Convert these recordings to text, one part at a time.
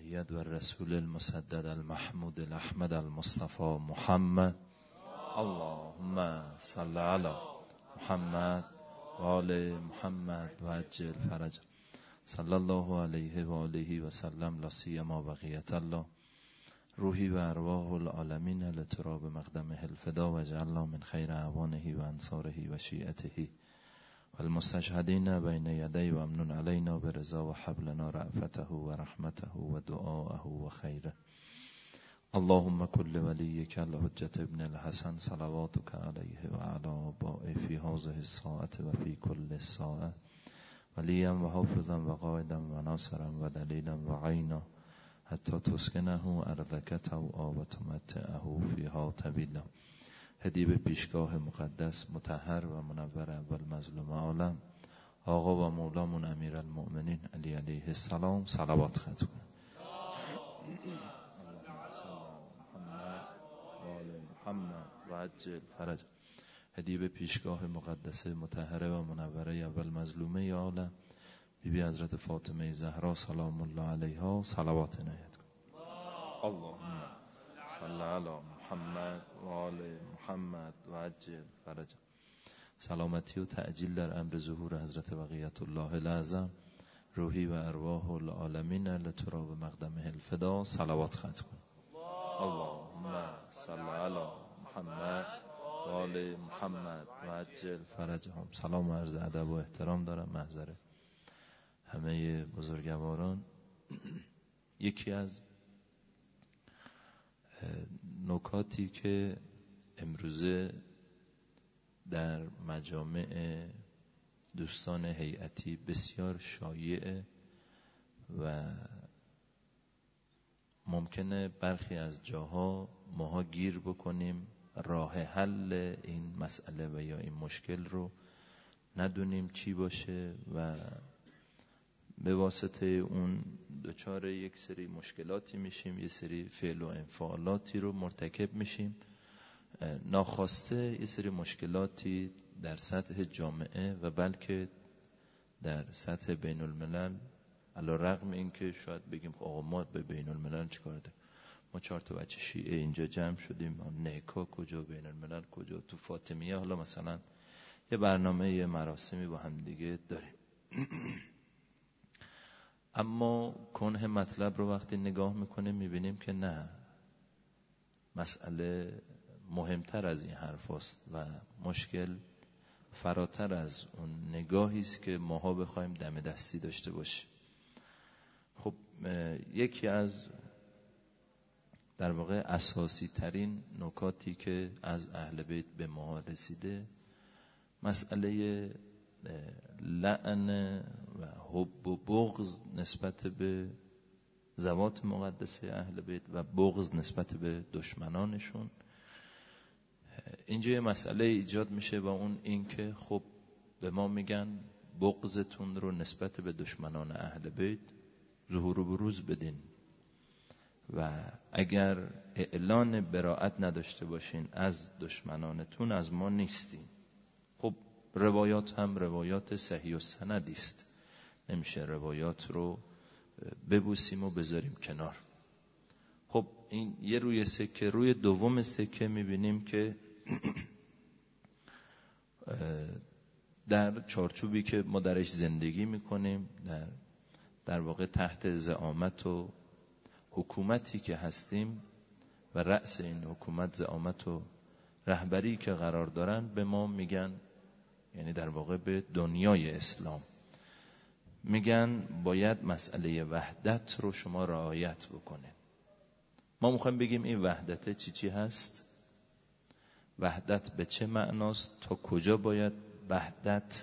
المؤید و الرسول المسدد المحمود الاحمد المصطفى محمد. اللهم صل علی محمد و آل محمد و عجل فرج. صلی الله علیه و آله و سلم. لا سیما بقیت الله روحی و ارواح العالمین لتراب مقدمه الفدا و جعلنا من خیر اعوانه و انصاره و شیعته و المستشهدین بین یدی و امنون علینا برضا و حبلنا رأفته و رحمته و دعاءه و خیره. اللهم کل ولیک الحجة ابن الحسن صلواتک علیه و علی آبائه فی هذه الساعة و فی کل ساعة ولیا و حافظا و قائدا و ناصرا و دلیلا و عینا حتی تسکنه ارضک طوعا و تمتعه فیها طویلا. هدیه به پیشگاه مقدس مطهر و منور اول مظلوم عالم آقا و مولامون امیرالمؤمنین علی علیه السلام صلوات ختم کنید. محمد و عجل فرج. هدیه به پیشگاه مقدسه مطهره و منوره اول مظلومه عالم بیبی حضرت فاطمه زهرا سلام الله علیها صلوات عنایت کن. اللهم صل علی محمد و آل محمد و عجل فرج. سلامتی و تعجیل در امر ظهور حضرت بقیت الله الاعظم روحی و ارواح العالمین لتراب مقدمه الفدا صلوات ختم کن. اللهم صل علی محمد و آل محمد و عجل فرجهم. سلام و عرض ادب و احترام دارم محضر همه بزرگواران. یکی از نکاتی که امروزه در مجامع دوستان هیئتی بسیار شایعه و ممکنه برخی از جاها ماها گیر بکنیم راه حل این مسئله و یا این مشکل رو ندونیم چی باشه و به واسطه اون دچار یک سری مشکلاتی میشیم، یه سری فعل و انفعالاتی رو مرتکب میشیم، ناخواسته یه سری مشکلاتی در سطح جامعه و بلکه در سطح بین الملل، علی رغم این که شاید بگیم آقا ما به بین الملل چیکار داریم، ما 4 تا بچه شیعه اینجا جمع شدیم، نکاح کجا، بین الملل کجا، تو فاطمیه حالا مثلا یه برنامه یه مراسمی با هم دیگه داریم. اما کنه مطلب رو وقتی نگاه میکنیم میبینیم که نه، مسئله مهمتر از این حرف است و مشکل فراتر از اون نگاهی است که ماها بخوایم دم دستی داشته باشیم. خب یکی از در واقع اساسی ترین نکاتی که از اهل بیت به ما رسیده مسئله لعن و حب و بغض نسبت به ذوات مقدسه اهل بیت و بغض نسبت به دشمنانشون. اینجا یه مسئله ایجاد میشه و اون این که خب به ما میگن بغضتون رو نسبت به دشمنان اهل بیت ظهور و بروز بدین و اگر اعلان براءت نداشته باشین از دشمنانتون از ما نیستین. خب روایات هم روایات صحیح و سندی است، نمیشه روایات رو ببوسیم و بذاریم کنار. خب این یه روی سکه. روی دوم سکه میبینیم که در چارچوبی که ما درش زندگی میکنیم، در واقع تحت زعامت و حکومتی که هستیم و رأس این حکومت زعامت و رهبری که قرار دارن، به ما میگن، یعنی در واقع به دنیای اسلام میگن باید مسئله وحدت رو شما رعایت بکنید. ما میخوایم بگیم این وحدت چی هست، وحدت به چه معناست، تا کجا باید وحدت،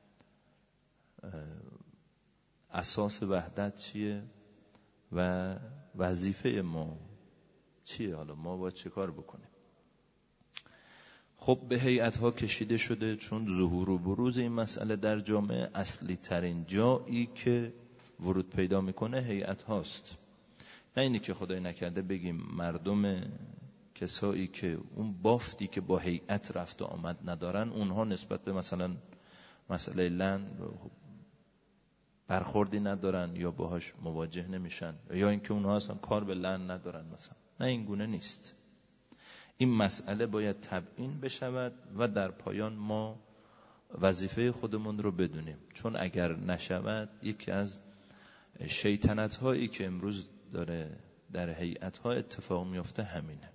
اساس وحدت چیه و وظیفه ما چیه، حالا ما باید چه کار بکنیم. خب به هیئت‌ها کشیده شده، چون ظهور و بروز این مسئله در جامعه اصلی ترین جایی که ورود پیدا میکنه هیئت هاست. نه اینی که خدای نکرده بگیم مردم کسایی که اون بافتی که با هیئت رفت و آمد ندارن، اونها نسبت به مثلا مسئله لعن برخوردی ندارن یا باهاش مواجه نمیشن، یا اینکه اونها اصلا کار به لعن ندارن مثلا. نه، این گونه نیست. این مسئله باید تبیین بشود و در پایان ما وظیفه خودمون رو بدونیم، چون اگر نشود یکی از شیطنت هایی که امروز داره در هیئت ها اتفاق میفته همینه.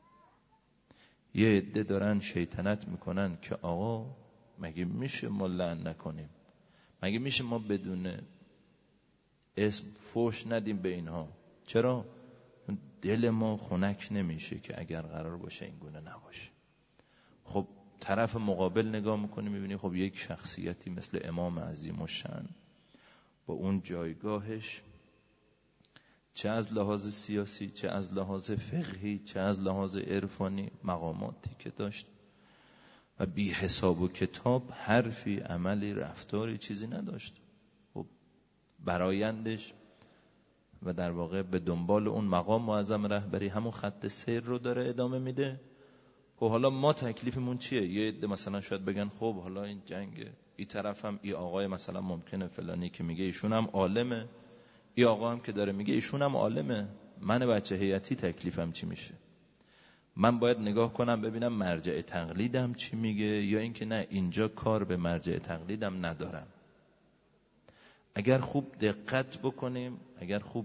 یه عده دارن شیطنت میکنن که آقا مگه میشه ما لعن نکنیم؟ مگه میشه ما بدون اسم فحش ندیم به اینها؟ چرا؟ دل ما خنک نمیشه که اگر قرار باشه این گونه نباشه. خب طرف مقابل نگاه میکنی میبینی خب یک شخصیتی مثل امام عظیم الشأن با اون جایگاهش، چه از لحاظ سیاسی، چه از لحاظ فقهی، چه از لحاظ عرفانی، مقاماتی که داشت و بی حساب و کتاب، حرفی، عملی، رفتاری، چیزی نداشت. خب برایندش و در واقع به دنبال اون مقام معظم رهبری همون خط سیر رو داره ادامه میده. خب حالا ما تکلیفمون چیه؟ یه عده مثلا شاید بگن خب حالا این جنگه، این طرف هم ای آقای مثلا ممکنه فلانی که میگه ایشون هم عالمه، ای آقا هم که داره میگه ایشون هم عالمه، من بچه هیئتی تکلیفم چی میشه؟ من باید نگاه کنم ببینم مرجع تقلیدم چی میگه، یا اینکه نه اینجا کار به مرجع تقلیدم ندارم. اگر خوب دقت بکنیم، اگر خوب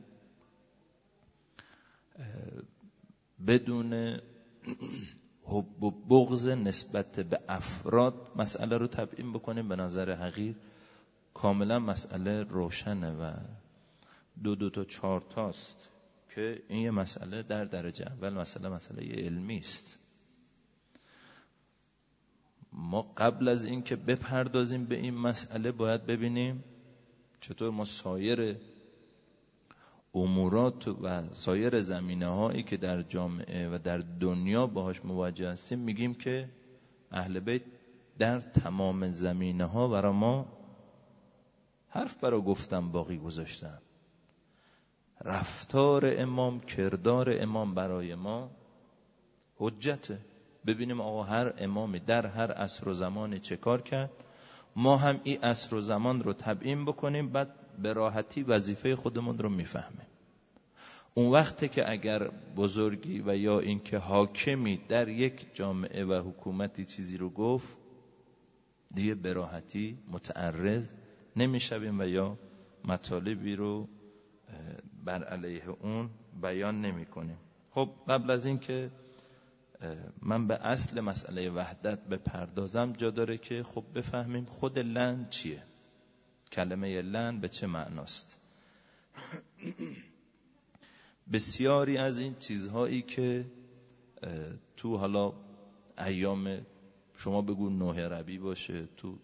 بدون حب و بغض نسبت به افراد مسئله رو تبیین بکنیم، به نظر حقیر کاملا مسئله روشنه و دو تا 4 تاست که این یه مسئله در درجه اول مسئله علمی است. ما قبل از این که بپردازیم به این مسئله باید ببینیم چطور ما سایر امورات و سایر زمینه هایی که در جامعه و در دنیا باهاش مواجه هستیم میگیم که اهل بیت در تمام زمینه ها برای ما حرف برای گفتن باقی گذاشتن. رفتار امام، کردار امام برای ما حجته. ببینیم آقا هر امامی در هر عصر و زمانی چه کار کرد، ما هم این عصر و زمان رو تبیین بکنیم، بعد به راحتی وظیفه خودمون رو میفهمیم. اون وقته که اگر بزرگی و یا اینکه حاکمی در یک جامعه و حکومتی چیزی رو گفت، دیگه به راحتی متعرض نمیشویم و یا مطالبی رو بر علیه اون بیان نمی کنیم. خب قبل از این که من به اصل مسئله وحدت بپردازم، جا داره که خب بفهمیم خود لعن چیه، کلمه لعن به چه معناست. بسیاری از این چیزهایی که تو حالا ایام شما بگو 9 ربیع باشه، تو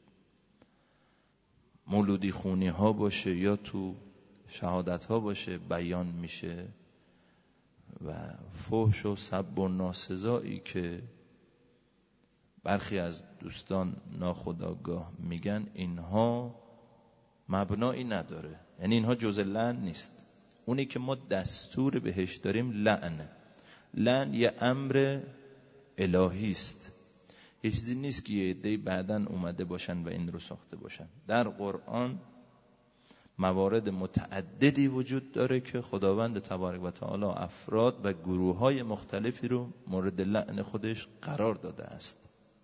مولودی خونی ها باشه یا تو شهادت ها باشه بیان میشه و فحش و سب و ناسزایی که برخی از دوستان ناخودآگاه میگن، اینها مبنایی نداره، یعنی اینها جزء لعن نیست. اونی که ما دستور بهش داریم لعنه. لعن یه امر الهی است، یه چیزی نیست که یه عده‌ای بعداً اومده باشن و این رو ساخته باشن. در قرآن موارد متعددی وجود داره که خداوند تبارک و تعالی افراد و گروه‌های مختلفی رو مورد لعن خودش قرار داده است.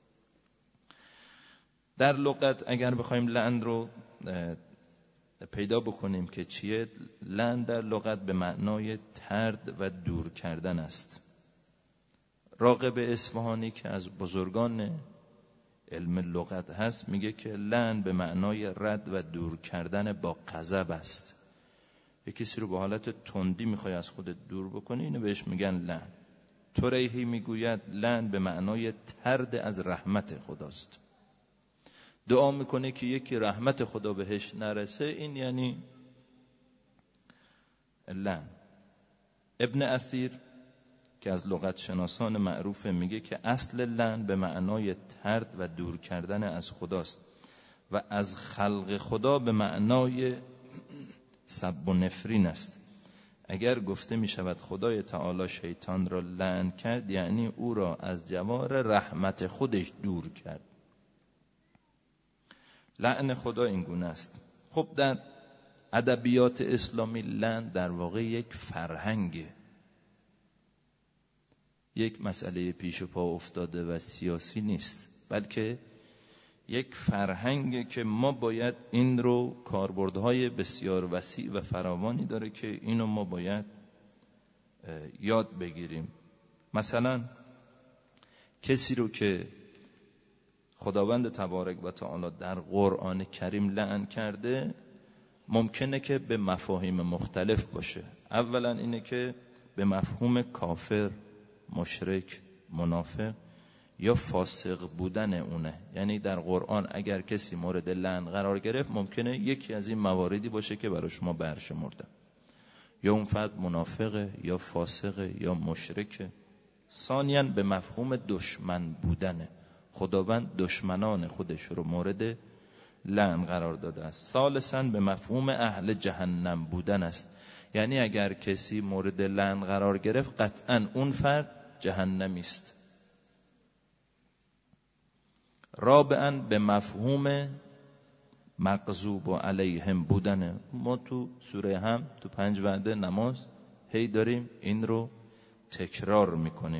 در لغت اگر بخوایم لعن رو پیدا بکنیم که چیه، لعن در لغت به معنای طرد و دور کردن است. راغب اصفهانی که از بزرگان علم لغت هست میگه که لعن به معنای رد و دور کردن با غضب است. یک کسی رو به حالت تندی میخوای از خودت دور بکنی، اینو بهش میگن لعن. توریحی میگوید لعن به معنای طرد از رحمت خداست. دعا میکنه که یکی رحمت خدا بهش نرسه، این یعنی لعن. ابن اثیر که از لغت شناسان معروفه میگه که اصل لعن به معنای طرد و دور کردن از خداست و از خلق خدا به معنای سب و نفرین است. اگر گفته میشود خدای تعالی شیطان را لعن کرد، یعنی او را از جوار رحمت خودش دور کرد. لعن خدا این گونه است. خب در ادبیات اسلامی لعن در واقع یک فرهنگه، یک مسئله پیش پا افتاده و سیاسی نیست، بلکه یک فرهنگه که ما باید این رو کاربردهای بسیار وسیع و فراوانی داره که اینو ما باید یاد بگیریم. مثلا کسی رو که خداوند تبارک و تعالی در قرآن کریم لعن کرده ممکنه که به مفاهیم مختلف باشه. اولا اینه که به مفهوم کافر، مشرک، منافق یا فاسق بودن اونه. یعنی در قرآن اگر کسی مورد لعن قرار گرفت ممکنه یکی از این مواردی باشه که برای شما برشمردم، یا اون فرد منافقه یا فاسقه یا مشرکه. ثانیاً به مفهوم دشمن بودنه، خداوند دشمنان خودش رو مورد لعن قرار داده است. ثالثاً به مفهوم اهل جهنم بودن است، یعنی اگر کسی مورد لعن قرار گرفت قطعاً اون فرد جهنمی است. رابعاً به مفهوم مغضوب علیهم بودنه. ما تو سوره هم تو 5 وعده نماز هی داریم این رو تکرار میکنیم.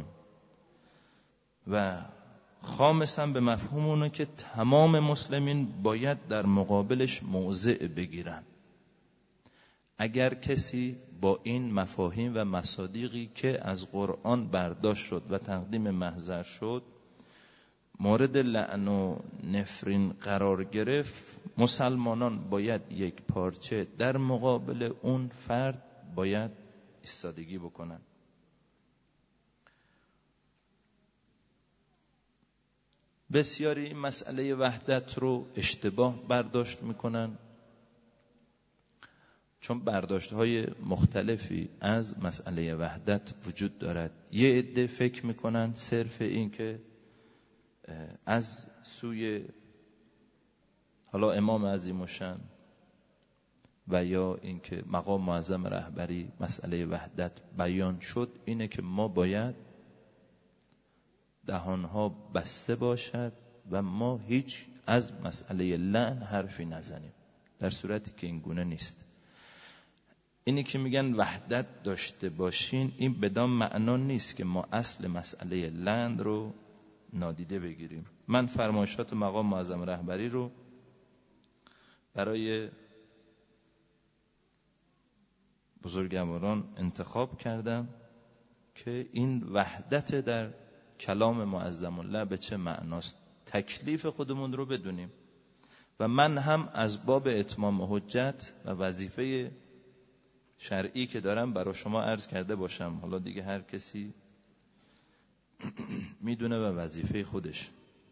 و خامساً به مفهوم اونه که تمام مسلمین باید در مقابلش موضع بگیرن. اگر کسی با این مفاهیم و مصادیقی که از قرآن برداشت شد و تقدیم محضر شد مورد لعن و نفرین قرار گرفت، مسلمانان باید یک پارچه در مقابل اون فرد باید ایستادگی بکنن. بسیاری این مسئله وحدت رو اشتباه برداشت میکنن، چون برداشت‌های مختلفی از مسئله وحدت وجود دارد. یه عده فکر میکنن صرف این که از سوی حالا امام عظیم الشأن و یا اینکه مقام معظم رهبری مسئله وحدت بیان شد اینه که ما باید دهانها بسته باشد و ما هیچ از مسئله لعن حرفی نزنیم، در صورتی که این گونه نیست. اینی که میگن وحدت داشته باشین، این بدان معنا نیست که ما اصل مسئله لعن رو نادیده بگیریم. من فرمایشات مقام معظم رهبری رو برای بزرگواران انتخاب کردم که این وحدت در کلام معظم الله به چه معناست، تکلیف خودمون رو بدونیم. و من هم از باب اتمام حجت و وظیفه شرعی که دارم برای شما عرض کرده باشم. حالا دیگه هر کسی میدونه و وظیفه خودش.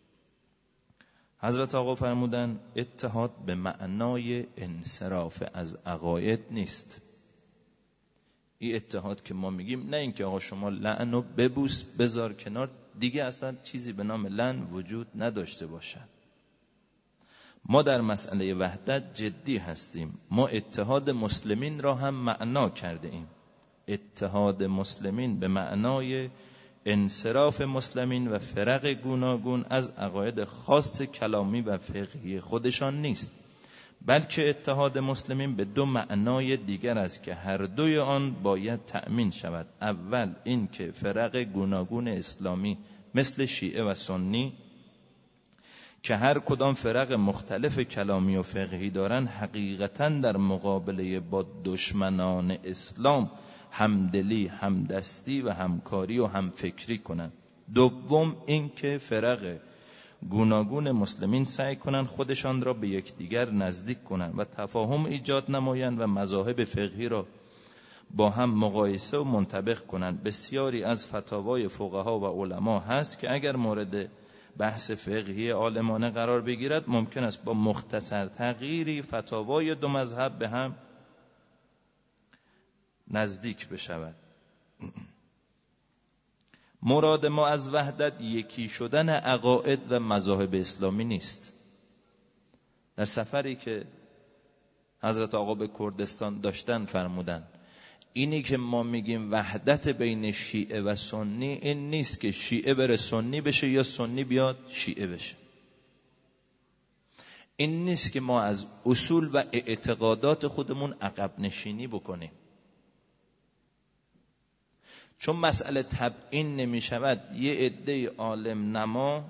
حضرت آقا فرمودن اتحاد به معنای انصراف از عقاید نیست. این اتحاد که ما میگیم نه اینکه آقا شما لعنو ببوس بذار کنار، دیگه اصلا چیزی به نام لعن وجود نداشته باشد. ما در مسئله وحدت جدی هستیم. ما اتحاد مسلمین را هم معنا کرده ایم. اتحاد مسلمین به معنای انصراف مسلمین و فرق گوناگون از عقاید خاص کلامی و فقهی خودشان نیست، بلکه اتحاد مسلمین به 2 معنای دیگر است که هر دوی آن باید تأمین شود. اول این که فرق گوناگون اسلامی مثل شیعه و سنی که هر کدام فرق مختلف کلامی و فقهی دارن حقیقتاً در مقابله با دشمنان اسلام همدلی، همدستی و همکاری و همفکری کنند. دوم این که فرق گوناگون مسلمین سعی کنند خودشان را به یکدیگر نزدیک کنند و تفاهم ایجاد نمایند و مذاهب فقهی را با هم مقایسه و منطبق کنند. بسیاری از فتاوای فقها و علما هست که اگر مورد بحث فقهی عالمانه قرار بگیرد ممکن است با مختصر تغییری فتاوای 2 مذهب به هم نزدیک بشود. مراد ما از وحدت یکی شدن عقاید و مذاهب اسلامی نیست. در سفری که حضرت آقا به کردستان داشتن فرمودن اینی که ما میگیم وحدت بین شیعه و سنی این نیست که شیعه بره سنی بشه یا سنی بیاد شیعه بشه. این نیست که ما از اصول و اعتقادات خودمون عقب نشینی بکنیم. چون مسئله تبیین نمی شود، یه عده عالم نما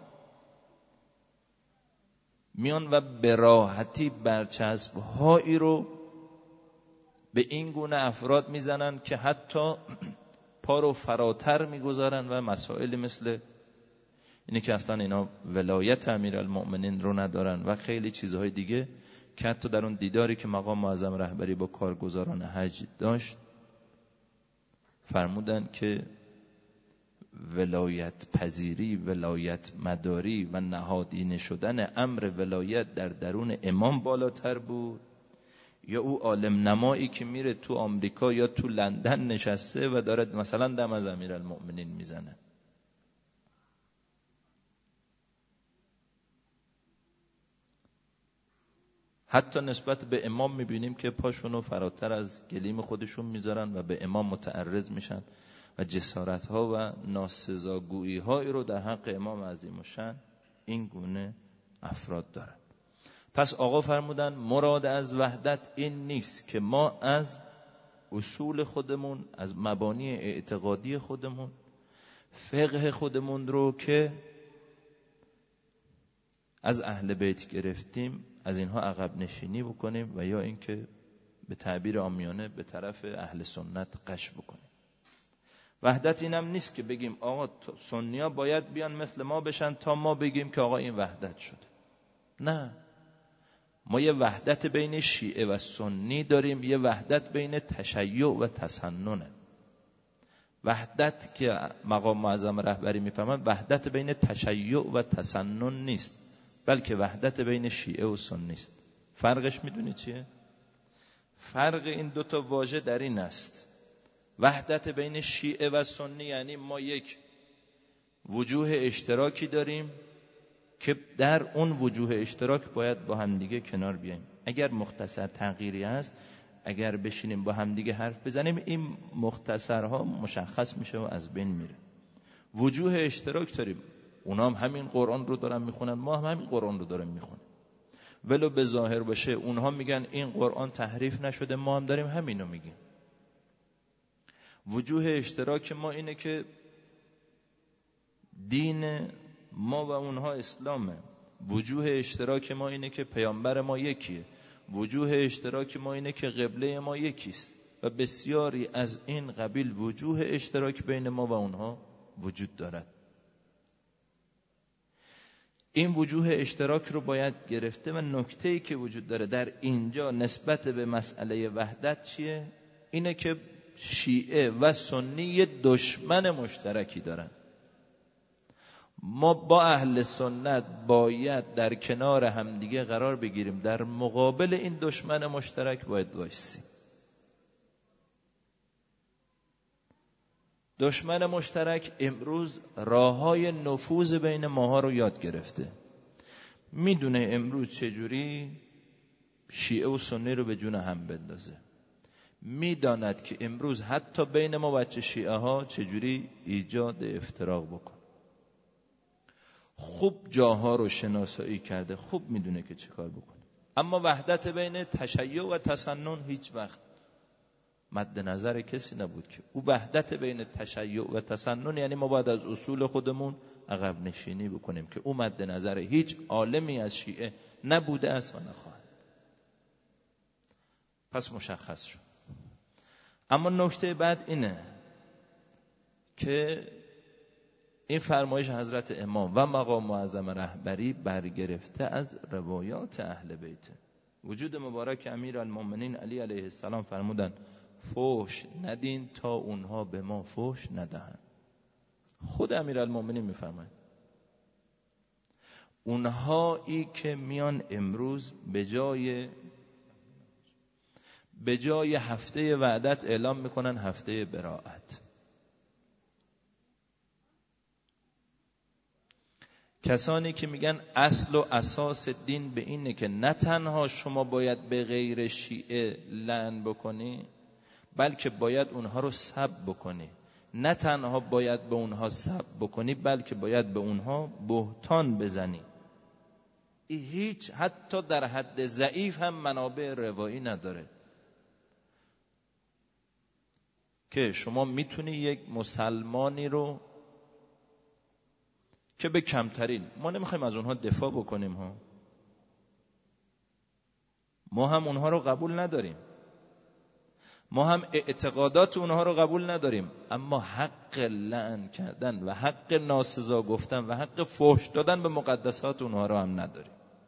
میان و به راحتی برچسب هایی رو به این گونه افراد میزنن که حتی پا رو فراتر میگذارن و مسائل مثل اینه که اصلا اینا ولایت امیرالمؤمنین رو ندارن و خیلی چیزهای دیگه که حتی در اون دیداری که مقام معظم رهبری با کارگزاران حج داشت فرمودن که ولایت پذیری، ولایت مداری و نهادینه شدن امر ولایت در درون امام بالاتر بود یا او عالم نمایی که میره تو آمریکا یا تو لندن نشسته و داره مثلا دم از امیرالمؤمنین میزنه. حتی نسبت به امام میبینیم که پاشونو فراتر از گلیم خودشون میذارن و به امام متعرض میشن و جسارت ها و ناسزاگویی هایی رو در حق امام عظیم الشأن این گونه افراد دارن. پس آقا فرمودن مراد از وحدت این نیست که ما از اصول خودمون، از مبانی اعتقادی خودمون، فقه خودمون رو که از اهل بیت گرفتیم از اینها عقب نشینی بکنیم و یا اینکه به تعبیر عامیانه به طرف اهل سنت قش بکنیم. وحدت اینم نیست که بگیم آقا سنی‌ها باید بیان مثل ما بشن تا ما بگیم که آقا این وحدت شده. نه، ما یه وحدت بین شیعه و سنی داریم، یه وحدت بین تشیع و تسننه. وحدت که مقام معظم رهبری میفهمن وحدت بین تشیع و تسنن نیست، بلکه وحدت بین شیعه و سنی است. فرقش میدونی چیه؟ فرق این دوتا واژه در این است: وحدت بین شیعه و سنی یعنی ما یک وجوه اشتراکی داریم که در اون وجوه اشتراک باید با همدیگه کنار بیاییم. اگر مختصر تغییری هست، اگر بشینیم با همدیگه حرف بزنیم، این مختصرها مشخص میشه و از بین میره. وجوه اشتراک داریم، اونا هم همین قرآن رو دارن میخونن، ما هم همین قرآن رو داریم میخونن، ولو به ظاهر باشه اونها میگن این قرآن تحریف نشده، ما هم داریم همینو میگیم. وجوه اشتراک ما اینه که دین ما و اونها اسلامه. وجوه اشتراک ما اینه که پیامبر ما یکیه. وجوه اشتراک ما اینه که قبله ما یکیست و بسیاری از این قبیل وجوه اشتراک بین ما و اونها وجود دارد. این وجوه اشتراک رو باید گرفته و نکته‌ای که وجود داره در اینجا نسبت به مسئله وحدت چیه؟ اینه که شیعه و سنی یه دشمن مشترکی دارن. ما با اهل سنت باید در کنار همدیگه قرار بگیریم، در مقابل این دشمن مشترک باید وایسیم. دشمن مشترک امروز راههای نفوذ بین ماها رو یاد گرفته. میدونه امروز چجوری شیعه و سنی رو به جون هم بندازه. میداند که امروز حتی بین ما بچه شیعه ها چجوری ایجاد افتراق بکن. خوب جاها رو شناسایی کرده، خوب میدونه که چه کار بکنه. اما وحدت بین تشیع و تسنن هیچ وقت مد نظر کسی نبود که او وحدت بین تشیع و تسنن یعنی ما باید از اصول خودمون عقب نشینی بکنیم که او مد نظر هیچ عالمی از شیعه نبوده است و نخواهد. پس مشخص شد. اما نکته بعد اینه که این فرمایش حضرت امام و مقام معظم رهبری برگرفته از روایات اهل بیت. وجود مبارک امیرالمؤمنین علی علیه السلام فرمودن فحش ندین تا اونها به ما فحش ندهند. خود امیرالمؤمنین میفرمایند اونهایی که میان امروز به جای هفته وحدت اعلام میکنن هفته براءت. کسانی که میگن اصل و اساس دین به اینه که نه تنها شما باید به غیر شیعه لعن بکنی، بلکه باید اونها رو سب بکنی. نه تنها باید به اونها سب بکنی، بلکه باید به اونها بهتان بزنی. هیچ حتی در حد ضعیف هم منابع روایی نداره که شما میتونی یک مسلمانی رو که به کمترین، ما نمیخوایم از اونها دفاع بکنیم ها، ما هم اونها رو قبول نداریم، ما هم اعتقادات اونها رو قبول نداریم، اما حق لعن کردن و حق ناسزا گفتن و حق فحش دادن به مقدسات اونها رو هم نداریم.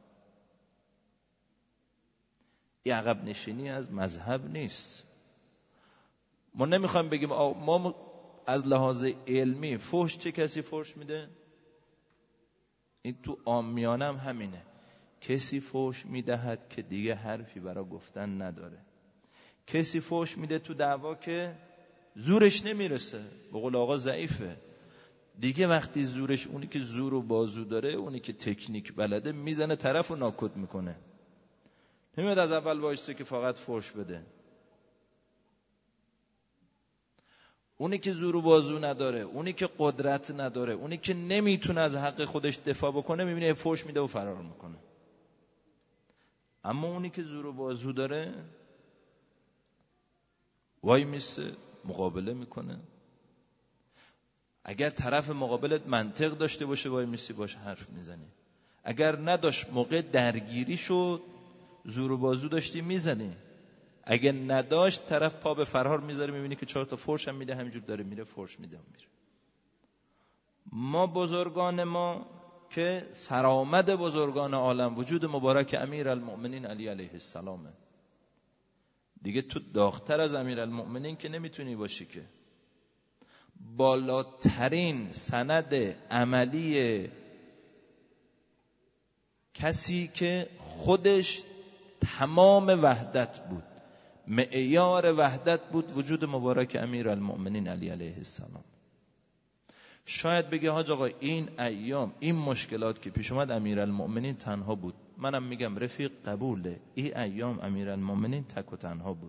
این عقب نشینی از مذهب نیست. ما نمیخوایم بگیم ما از لحاظ علمی فحش چه کسی فحش میده؟ این تو عامیانه هم همینه، کسی فحش میدهد که دیگه حرفی برای گفتن نداره، کسی فحش میده تو دعوا که زورش نمیرسه، به قول آقا ضعیفه دیگه، وقتی زورش، اونی که زور و بازو داره، اونی که تکنیک بلده، میزنه طرف رو ناکوت میکنه، نمیاد از اول وایسته که فقط فحش بده. اونی که زور و بازو نداره، اونی که قدرت نداره، اونی که نمیتونه از حق خودش دفاع بکنه، میبینه فحش میده و فرار میکنه. اما اونی که زور و بازو داره وای میسته، مقابله میکنه. اگر طرف مقابلت منطق داشته باشه وای میسی باشه حرف میزنی، اگر نداشت موقع درگیری شد زور و بازو داشتی میزنی، اگر نداشت طرف پا به فرار میذاره، میبینی که 4 تا فحش هم میده، همینجور داره میره فحش میده میره. ما بزرگان ما که سرآمد بزرگان عالم وجود مبارک امیرالمؤمنین علی علیه السلامه، دیگه تو داغ‌تر از امیرالمؤمنین که نمیتونی باشی که. بالاترین سند عملی کسی که خودش تمام وحدت بود، معیار وحدت بود، وجود مبارک امیرالمؤمنین علی علیه السلام. شاید بگه حاج آقا این ایام این مشکلات که پیش اومد امیرالمؤمنین تنها بود، منم میگم رفیق قبوله، این ایام امیرالمؤمنین تک و تنها بود.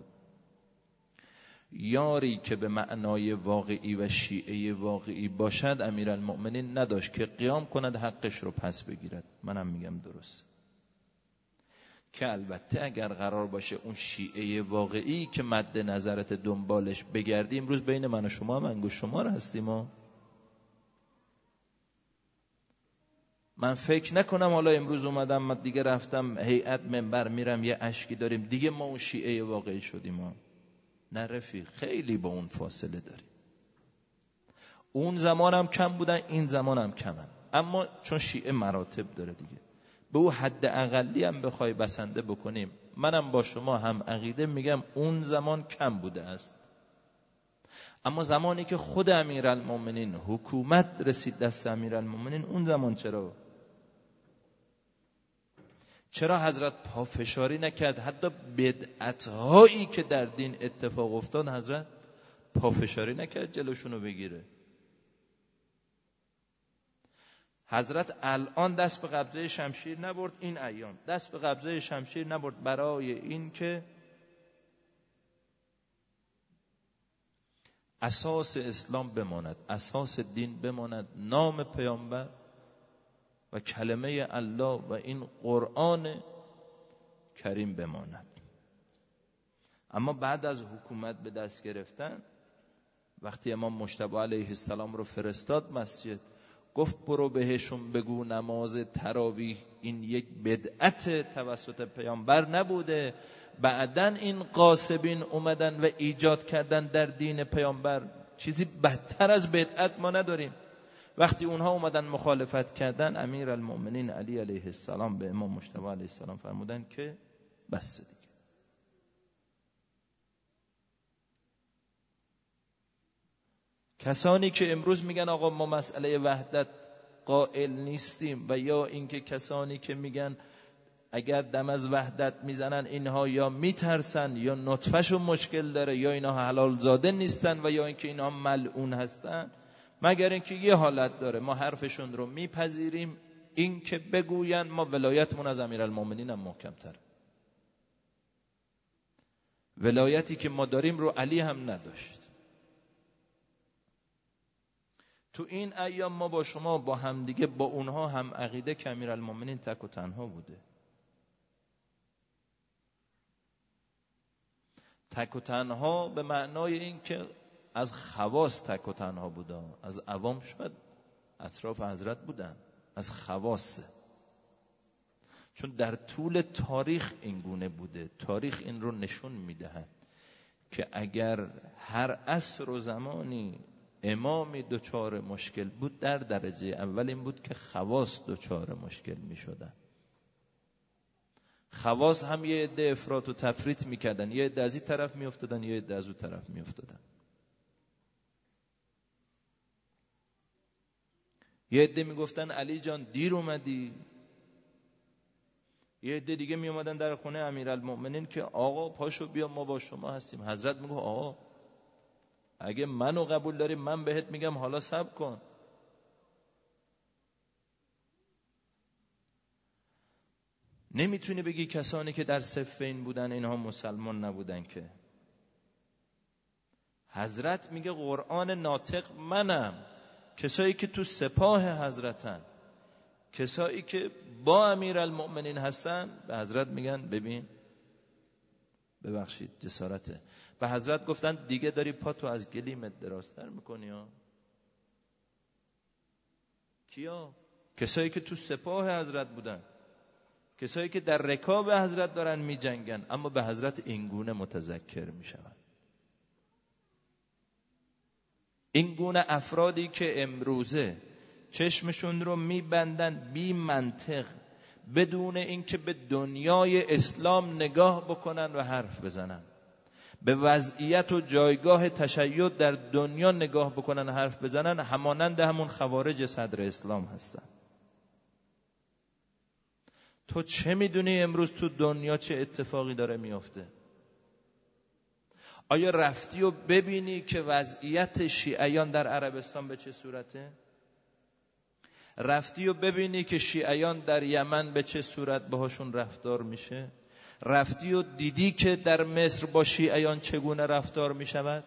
یاری که به معنای واقعی و شیعه واقعی باشد امیرالمؤمنین نداشت که قیام کند حقش رو پس بگیرد. منم میگم درست، که البته اگر قرار باشه اون شیعه واقعی که مد نظرت دنبالش بگردی، امروز بین من و شما هم انگشت شمار هستیم. من فکر نکنم حالا امروز اومدم من دیگه رفتم هیئت منبر میرم یه اشکی داریم دیگه ما اون شیعه واقعی شدیم. نه رفیق، خیلی با اون فاصله داریم. اون زمان هم کم بودن، این زمان هم کمن، اما چون شیعه مراتب داره دیگه، به او حد اقلی هم بخوای بسنده بکنیم، منم با شما هم عقیده میگم اون زمان کم بوده است. اما زمانی که خود امیرالمؤمنین حکومت رسید دست امیرالمؤمنین، اون زمان چرا حضرت پافشاری نکرد؟ حتی بدعت‌هایی که در دین اتفاق افتاد حضرت پافشاری نکرد جلوشونو بگیره. حضرت الان دست به قبضه شمشیر نبرد، این ایام دست به قبضه شمشیر نبرد برای این که اساس اسلام بماند، اساس دین بماند، نام پیامبر و کلمه الله و این قرآن کریم بماند. اما بعد از حکومت به دست گرفتن، وقتی امام مجتبی علیه السلام رو فرستاد مسجد، گفت برو بهشون بگو نماز تراویح این یک بدعت توسط پیامبر نبوده، بعدن این غاصبین اومدن و ایجاد کردن در دین پیامبر، چیزی بدتر از بدعت ما نداریم. وقتی اونها اومدن مخالفت کردن، امیرالمؤمنین علی علیه السلام به امام مجتبی علیه السلام فرمودن که بس دیگه. کسانی که امروز میگن آقا ما مسئله وحدت قائل نیستیم، و یا اینکه کسانی که میگن اگر دم از وحدت میزنن اینها یا میترسن یا نطفهشون مشکل داره یا اینها حلال زاده نیستن و یا اینکه اینها ملعون هستن، مگر اینکه یه حالت داره ما حرفشون رو میپذیریم، این که بگوین ما ولایتمون از امیرالمؤمنین هم محکم‌تر. ولایتی که ما داریم رو علی هم نداشت. تو این ایام ما با شما با همدیگه با اونها هم عقیده که امیرالمومنین تک و تنها بوده. تک و تنها به معنای این که از خواص تک و تنها بوده، از عوام شاید اطراف حضرت بودن، از خواص. چون در طول تاریخ این گونه بوده، تاریخ این رو نشون میدهد که اگر هر عصر و زمانی امامی دچار مشکل بود، در درجه اول این بود که خواص دچار مشکل می شدن. خواص هم یه عده افراط و تفریط می کردن، یه عده از این طرف می افتادن، یه عده از اون طرف می افتادن. یه عده می گفتن علی جان دیر اومدی، یه عده دیگه می اومدن در خونه امیرالمومنین که آقا پاشو بیا ما با شما هستیم. حضرت می گفت آقا اگه منو قبول داری من بهت میگم حالا صبر کن. نمیتونی بگی کسانی که در صفین بودن اینها مسلمان نبودن که. حضرت میگه قرآن ناطق منم، کسایی که تو سپاه حضرتن، کسایی که با امیرالمؤمنین هستن به حضرت میگن ببین ببخشید جسارته. به حضرت گفتن دیگه داری پاتو از گلیمت درازتر میکنی ها. کیا؟ کسایی که تو سپاه حضرت بودن، کسایی که در رکاب حضرت دارن میجنگن، اما به حضرت اینگونه متذکر میشون. اینگونه افرادی که امروزه چشمشون رو میبندن بی منطق، بدون اینکه به دنیای اسلام نگاه بکنن و حرف بزنن، به وضعیت و جایگاه تشیع در دنیا نگاه بکنن حرف بزنن، همانند همون خوارج صدر اسلام هستن. تو چه میدونی امروز تو دنیا چه اتفاقی داره میافته؟ آیا رفتی و ببینی که وضعیت شیعیان در عربستان به چه صورته؟ رفتی و ببینی که شیعیان در یمن به چه صورت باهاشون رفتار میشه؟ رفتی و دیدی که در مصر با شیعیان چگونه رفتار میشود؟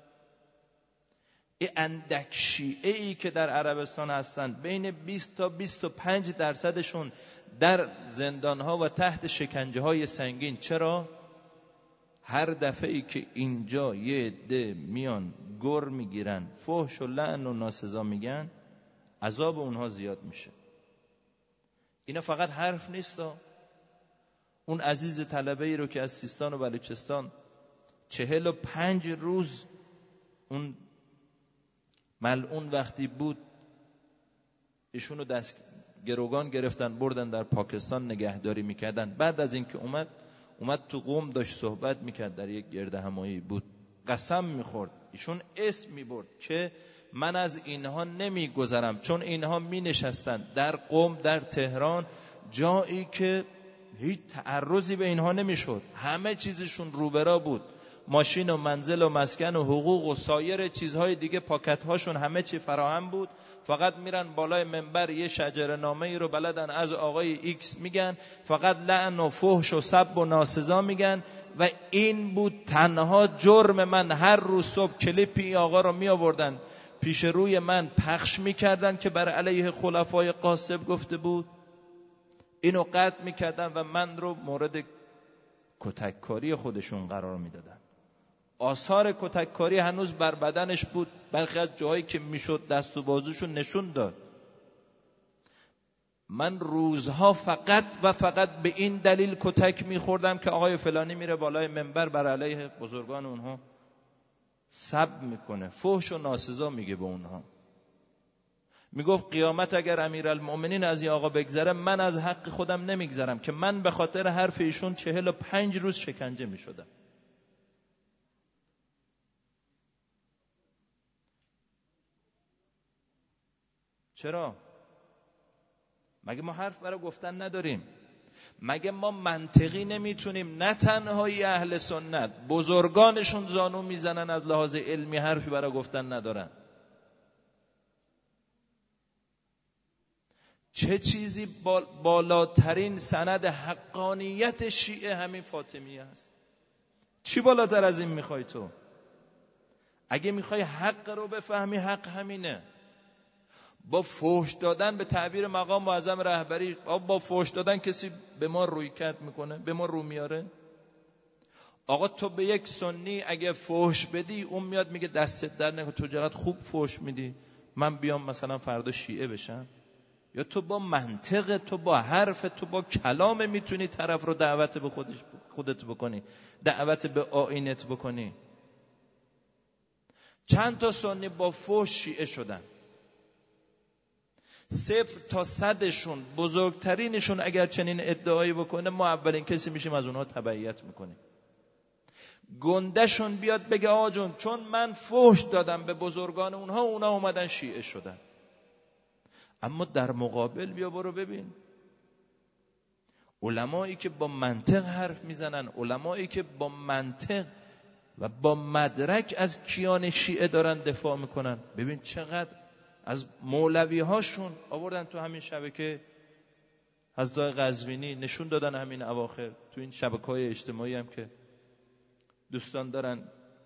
این اندک شیعه‌ای که در عربستان هستند بین 20 تا 25% در زندانها و تحت شکنجه‌های سنگین. چرا؟ هر دفعه‌ای که اینجا یه عده میان گر میگیرن، فحش و لعن و ناسزا میگن، عذاب اونها زیاد میشه. اینا فقط حرف نیستا. اون عزیز طلبه‌ای رو که از سیستان و بلوچستان 45 روز اون ملعون وقتی بود ایشونو دست گروگان گرفتن بردن در پاکستان نگهداری میکردن. بعد از اینکه اومد تو قم داشت صحبت میکرد، در یک گرد همایی بود، قسم میخورد، ایشون اسم میبرد که من از اینها نمیگذرم، چون اینها مینشستن در قم، در تهران، جایی که هیچ تعرضی به اینها نمیشد، همه چیزشون روبرا بود، ماشین و منزل و مسکن و حقوق و سایر چیزهای دیگه، پاکت هاشون همه چی فراهم بود. فقط میرن بالای منبر یه شجره نامه ای رو بلدن از آقای ایکس میگن، فقط لعن و فحش و سب و ناسزا میگن. و این بود تنها جرم من. هر روز صبح کلیپی آقا رو می آوردن پیش روی من پخش میکردن که بر علیه خلفای قاسب گفته بود، اینو قطع میکردن و من رو مورد کتککاری خودشون قرار میدادن. آثار کتککاری هنوز بر بدنش بود، برخی از جاهایی که میشد دست و بازوشون نشون داد. من روزها فقط و فقط به این دلیل کتک میخوردم که آقای فلانی میره بالای منبر بر علیه بزرگان اونها سب میکنه، فحش و ناسزا میگه به اونها. میگفت قیامت اگر امیرالمؤمنین از این آقا بگذره، من از حق خودم نمیگذرم که من به خاطر حرف ایشون 45 روز شکنجه میشدم. چرا؟ مگه ما حرف برای گفتن نداریم؟ مگه ما منطقی نمیتونیم؟ نه تنهایی اهل سنت، بزرگانشون زانو میزنن از لحاظ علمی حرفی برای گفتن ندارن. چه چیزی بالاترین سند حقانیت شیعه همین فاطمیه است. چی بالاتر از این میخوای تو؟ اگه میخوای حق رو بفهمی، حق همینه. با فحش دادن به تعبیر مقام معظم رهبری، با فحش دادن کسی به ما روی کرد میکنه، به ما رو میاره؟ آقا تو به یک سنی اگه فحش بدی، اون میاد میگه دستت در نکنه، تو چقدر خوب فحش میدی، من بیام مثلا فردا شیعه بشم؟ یا تو با منطق، تو با حرف، تو با کلام میتونی طرف رو دعوت به خودت بکنی، دعوت به آیینت بکنی؟ چند تا سنی با فحش شیعه شدن، 0 تا 100شون بزرگترینشون اگر چنین ادعایی بکنه، ما اولین کسی میشیم از اونها تبعیت میکنیم. گندهشون بیاد بگه آقا جون چون من فحش دادم به بزرگان اونها اومدن شیعه شدن. اما در مقابل بیا برو ببین علمایی که با منطق حرف میزنن، علمایی که با منطق و با مدرک از کیان شیعه دارن دفاع میکنن. ببین چقدر از مولوی هاشون آوردن تو همین شبکه حضرت قزوینی نشون دادن، همین اواخر تو این شبکه‌های اجتماعی هم که دوستان دارن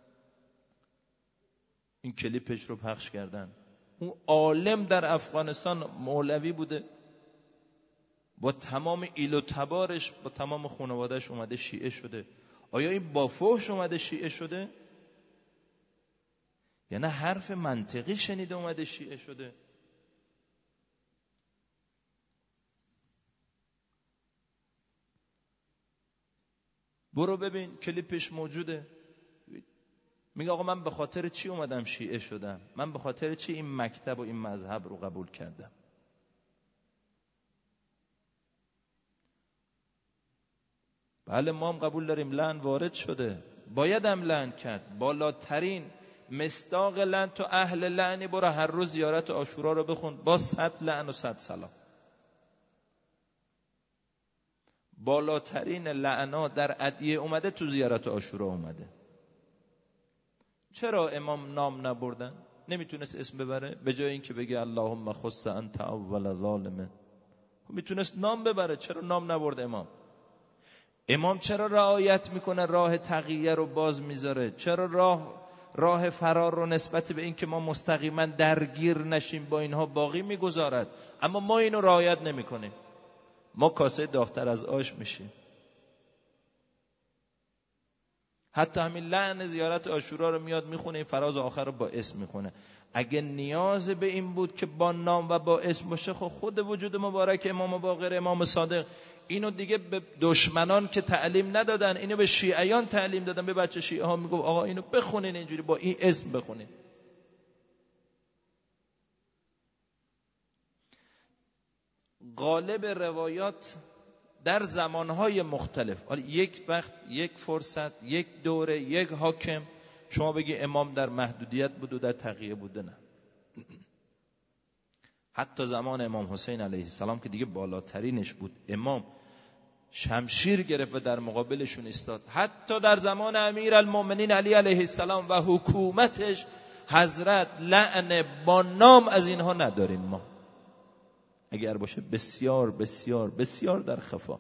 این کلیپش رو پخش کردن. اون عالم در افغانستان مولوی بوده، با تمام ایل و تبارش، با تمام خانواده‌اش اومده شیعه شده. آیا این با فحش اومده شیعه شده؟ یعنی حرف منطقی شنیده اومده شیعه شده؟ برو ببین کلیپش موجوده. میگه آقا من به خاطر چی اومدم شیعه شدم؟ من به خاطر چی این مکتب و این مذهب رو قبول کردم؟ بله ما هم قبول داریم لعن وارد شده، باید هم لعن کرد. بالاترین مصداق لعن، تو اهل لعنی برو هر روز زیارت عاشورا رو بخون با 100 لعن و 100 سلام. بالاترین لعنا در ادعیه اومده، تو زیارت عاشورا اومده. چرا امام نام نبردن؟ نمیتونست اسم ببره؟ به جای اینکه بگه اللهم خص انت اول ظالمه، میتونست نام ببره. چرا نام نبرد امام؟ امام چرا رعایت میکنه راه تقیه رو باز میذاره؟ چرا راه فرار رو نسبت به این که ما مستقیما درگیر نشیم با اینها باقی میگذارد؟ اما ما اینو رعایت نمیکنیم، ما کاسه داغ‌تر از آش میشیم. حتی همین لعن زیارت عاشورا رو میاد میخونه، این فراز آخر رو با اسم میخونه. اگه نیاز به این بود که با نام و با اسم باشه، خود وجود مبارک امام باقر، امام صادق، اینو دیگه به دشمنان که تعلیم ندادن، اینو به شیعیان تعلیم دادن. به بچه شیعه ها میگفت آقا اینو بخونین اینجوری با این اسم بخونین. غالب روایات در زمانهای مختلف، حالا یک وقت، یک فرصت، یک دوره، یک حاکم، شما بگی امام در محدودیت بود و در تقیه بوده، نه. حتی زمان امام حسین علیه السلام که دیگه بالاترینش بود، امام شمشیر گرفت و در مقابلشون ایستاد. حتی در زمان امیرالمؤمنین علی علیه السلام و حکومتش، حضرت لعن با نام از اینها نداریم ما، اگر باشه بسیار بسیار بسیار در خفا.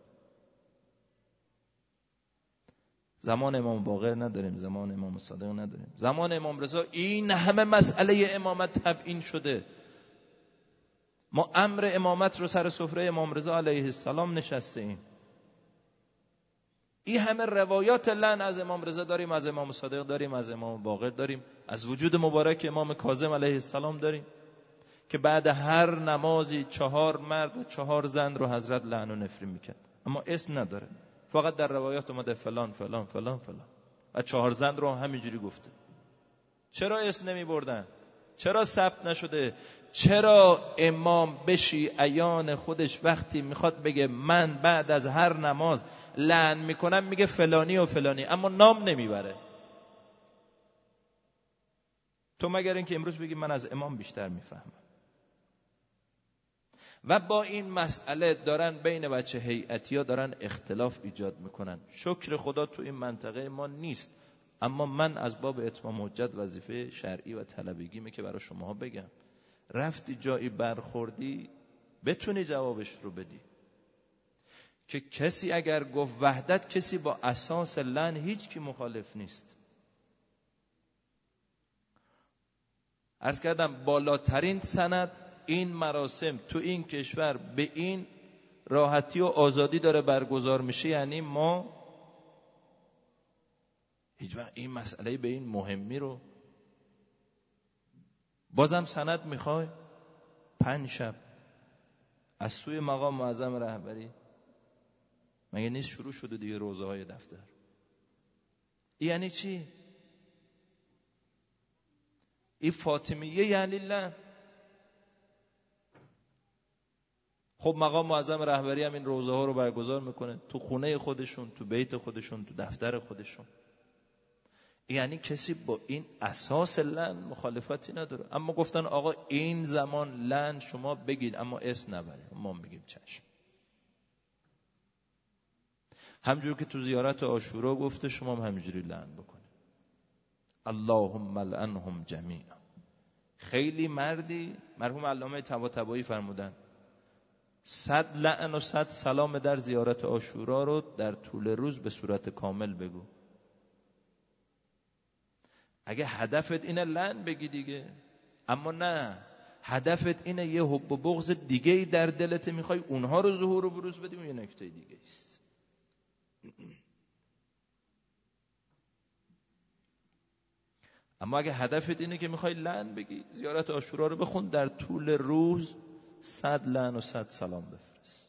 زمان امام باقر نداریم، زمان امام صادق نداریم، زمان امام رضا این همه مسئله امامت تبیین شده. ما امر امامت رو سر سفره امام رضا علیه السلام نشسته ایم. این همه روایات لعن از امام رضا داریم، از امام صادق داریم، از امام باقر داریم، از وجود مبارک امام کاظم علیه السلام داریم که بعد هر نمازی 4 مرد و 4 زن رو حضرت لعن و نفرین میکرد. اما اسم نداره، فقط در روایات اومده فلان فلان فلان فلان و 4 زن رو همینجوری گفته. چرا اسم نمی بردن؟ چرا ثبت نشده؟ چرا امام به شیعیان خودش وقتی میخواد بگه من بعد از هر نماز لعن میکنم میگه فلانی و فلانی، اما نام نمیبره؟ تو مگر اینکه امروز بگی من از امام بیشتر میفهمم. و با این مسئله دارن بین بچه هیئتی‌ها دارن اختلاف ایجاد میکنن. شکر خدا تو این منطقه ما نیست، اما من از باب اتمام حجت وظیفه شرعی و طلبگیمه که برای شماها بگم. رفتی جایی برخوردی بتونی جوابش رو بدی. که کسی اگر گفت وحدت، کسی با اساس لعن هیچ کی مخالف نیست. عرض کردم بالاترین سند این مراسم تو این کشور به این راحتی و آزادی داره برگزار میشه، یعنی ما هیچ وقت این مسئله به این مهمی رو بازم سند میخوای 5 شب از سوی مقام معظم رهبری مگه نیست شروع شده دیگه روزه های دفتر؟ یعنی چی؟ این فاطمیه یعنی لن. خب مقام معظم رهبری هم این روزه ها رو برگزار میکنه تو خونه خودشون، تو بیت خودشون، تو دفتر خودشون. یعنی کسی با این اساس لن مخالفتی نداره. اما گفتن آقا این زمان لن شما بگید اما اسم نبرید. ما میگیم چشم. همجور که تو زیارت عاشورا گفته شما هم همینجوری لعن بکنید. اللهم لعنهم جمیعا. خیلی مردی مرحوم علامه طباطبایی فرمودن 100 لعن و 100 سلام در زیارت عاشورا رو در طول روز به صورت کامل بگو. اگه هدفت اینه لعن بگی دیگه، اما نه، هدفت اینه یه حب و بغض دیگه‌ای در دلت میخوای اونها رو ظهور و بروز بدی، اون یه نکته دیگه است. اما اگه هدفت اینه که میخوای لعن بگی، زیارت عاشورا رو بخون، در طول روز 100 لعن و 100 سلام بفرست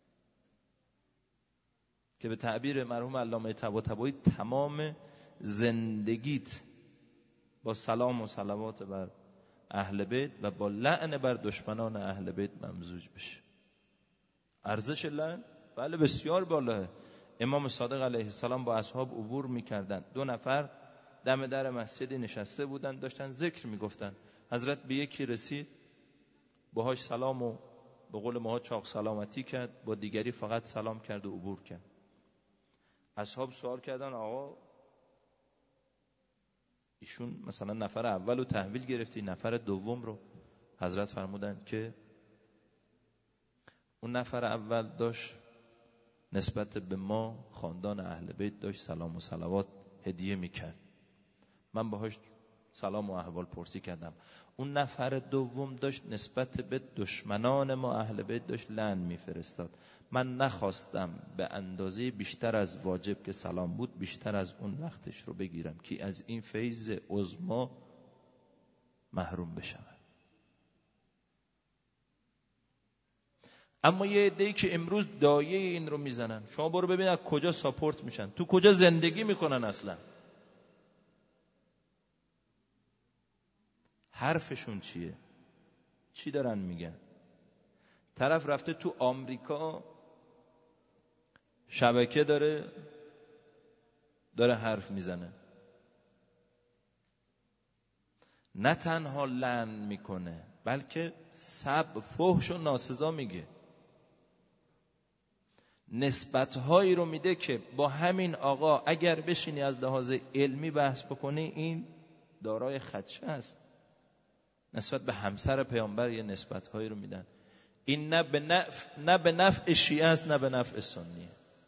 که به تعبیر مرحوم علامه طباطبایی تمام زندگیت با سلام و صلوات بر اهل بیت و با لعن بر دشمنان اهل بیت ممزوج بشه. ارزش لعن بله بسیار بالاه. امام صادق علیه السلام با اصحاب عبور میکردن، 2 نفر دم در مسجدی نشسته بودن داشتن ذکر میگفتن. حضرت به یکی رسید، باهاش سلام و به قول ما چاق سلامتی کرد، با دیگری فقط سلام کرد و عبور کرد. اصحاب سوال کردن آقا ایشون مثلا نفر اول رو تحویل گرفتی، نفر دوم رو؟ حضرت فرمودن که اون نفر اول داشت نسبت به ما خاندان اهل بیت داشت سلام و صلوات هدیه میکرد، من باهاش سلام و احوال پرسی کردم. اون نفر دوم داشت نسبت به دشمنان ما اهل بیت داشت لعن میفرستاد، من نخواستم به اندازه بیشتر از واجب که سلام بود بیشتر از اون وقتش رو بگیرم که از این فیض عظما محروم بشم. اما یه عده‌ای که امروز دایه این رو میزنن، شما برو ببین از کجا ساپورت میشن، تو کجا زندگی میکنن، اصلا حرفشون چیه، چی دارن میگن؟ طرف رفته تو آمریکا شبکه داره حرف میزنه، نه تنها لعن میکنه بلکه سب فحش و ناسزا میگه، نسبت‌هایی رو میده که با همین آقا اگر بشینی از لحاظ علمی بحث بکنی این دارای خدشه است. نسبت به همسر پیامبر یه نسبت‌هایی رو میدن. این نه به نفع شیعه است نه به نفع سنیه.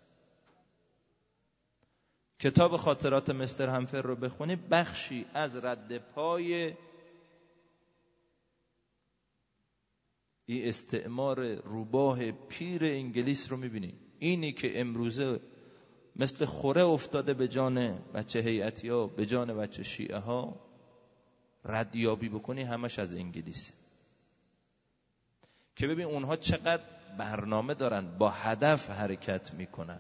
کتاب خاطرات مستر همفر رو بخونی بخشی از رد پای این استعمار روباه پیر انگلیس رو میبینی. اینی که امروزه مثل خوره افتاده به جان بچه هیئتی ها، به جان بچه شیعه ها، ردیابی بکنی همش از انگلیسه. که ببین اونها چقدر برنامه دارن، با هدف حرکت میکنن.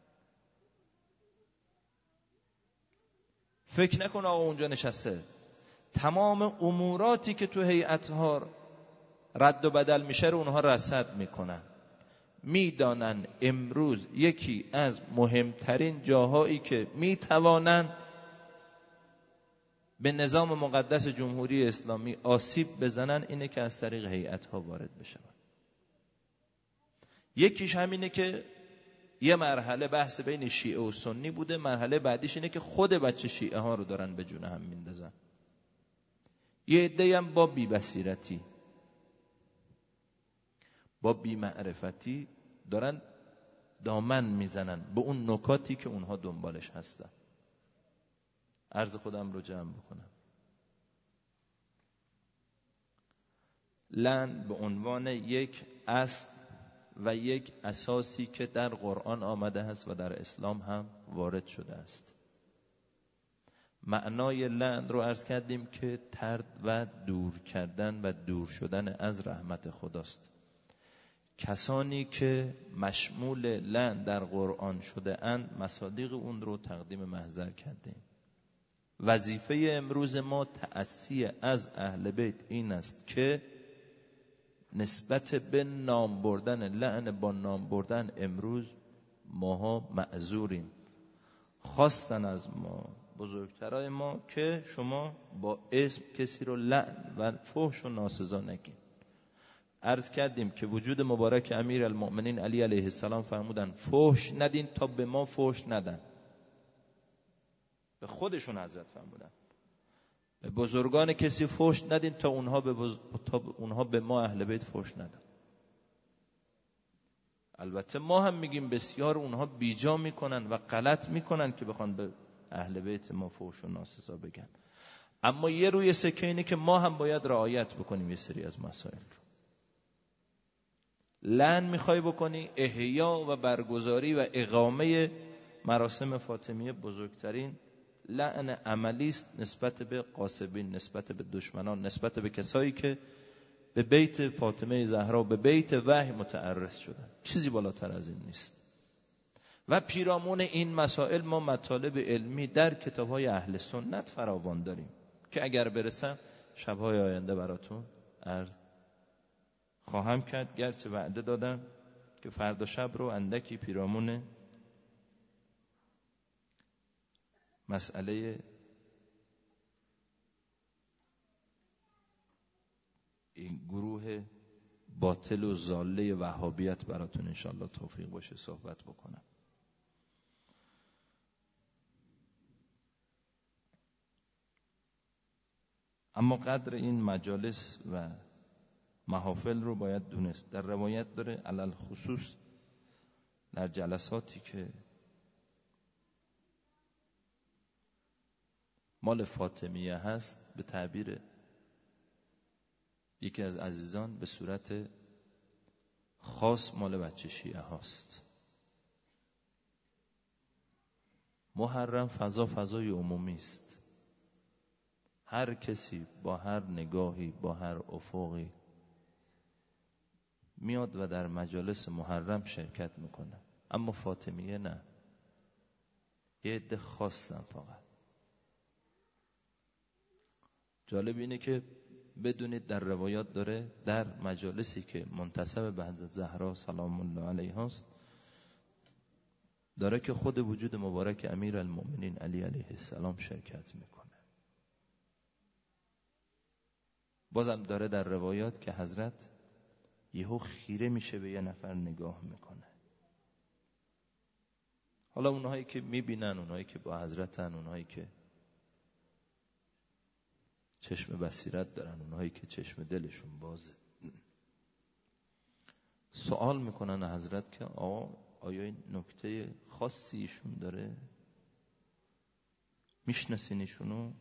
فکر نکن آقا اونجا نشسته تمام اموراتی که تو هیئت‌ها رد و بدل میشه رو اونها رصد میکنن. میدانن امروز یکی از مهمترین جاهایی که میتوانن به نظام مقدس جمهوری اسلامی آسیب بزنن اینه که از طریق هیئت‌ها وارد بشن. یکیش همینه که یه مرحله بحث بین شیعه و سنی بوده، مرحله بعدیش اینه که خود بچه شیعه ها رو دارن به جون هم میندازن. یه عده‌ای هم با بی‌بصیرتی، با بی‌معرفتی دارن دامن میزنن به اون نکاتی که اونها دنبالش هستن. عرض خودم رو جمع بکنم. لعن به عنوان یک اصل و یک اساسی که در قرآن آمده است و در اسلام هم وارد شده است. معنای لعن رو عرض کردیم که طرد و دور کردن و دور شدن از رحمت خداست. کسانی که مشمول لعن در قرآن شده اند مصادیق اون رو تقدیم محضر کردیم. وظیفه امروز ما تأسی از اهل بیت این است که نسبت به نام بردن لعن با نام بردن امروز ماها معذوریم. خواستن از ما بزرگترای ما که شما با اسم کسی رو لعن و فحش و ناسزا نگین. عرض کردیم که وجود مبارک امیر المؤمنین علی علیه السلام فرمودن فحش ندین تا به ما فحش ندن. به خودشون حضرت فرمودن به بزرگان کسی فحش ندین تا اونها به ما اهل بیت فحش ندن. البته ما هم میگیم بسیار اونها بیجا میکنن و غلط میکنن که بخوان به اهل بیت ما فحش و ناسزا بگن، اما یه روی سکه اینه که ما هم باید رعایت بکنیم یه سری از مسائل رو. لعن میخوای بکنی، احیا و برگزاری و اقامه مراسم فاطمیه بزرگترین لعن عملی است نسبت به غاصبین، نسبت به دشمنان، نسبت به کسایی که به بیت فاطمه زهرا، به بیت وحی متعرض شدن. چیزی بالاتر از این نیست. و پیرامون این مسائل ما مطالب علمی در کتاب‌های اهل سنت فراوان داریم که اگر برسم شب‌های آینده براتون عرض خواهم کرد، گرچه وعده دادم که فردا شب رو اندکی پیرامون مسئله این گروه باطل و ضاله وهابیت براتون انشاءالله توفیق باشه صحبت بکنم. اما قدر این مجالس و محافل رو باید دونست. در روایت داره علل خصوص در جلساتی که مال فاطمیه هست، به تعبیر یکی از عزیزان به صورت خاص مال بچه شیعه هاست. محرم فضای عمومی است. هر کسی با هر نگاهی، با هر افقی میاد و در مجالس محرم شرکت میکنه، اما فاطمیه نه، یه عده خاصن فقط. جالب اینه که بدونید در روایات داره در مجالسی که منتسب به حضرت زهرا سلام الله علیها است، داره که خود وجود مبارک امیر المؤمنین علی علیه السلام شرکت میکنه. بازم داره در روایات که حضرت یهو خیره میشه به یه نفر نگاه میکنه. حالا اونهایی که میبینن، اونهایی که با حضرتن، اونهایی که چشم بصیرت دارن، اونهایی که چشم دلشون بازه، سوال میکنن حضرت که آیا این نکته خاصی ایشون داره؟ میشناسین ایشونو؟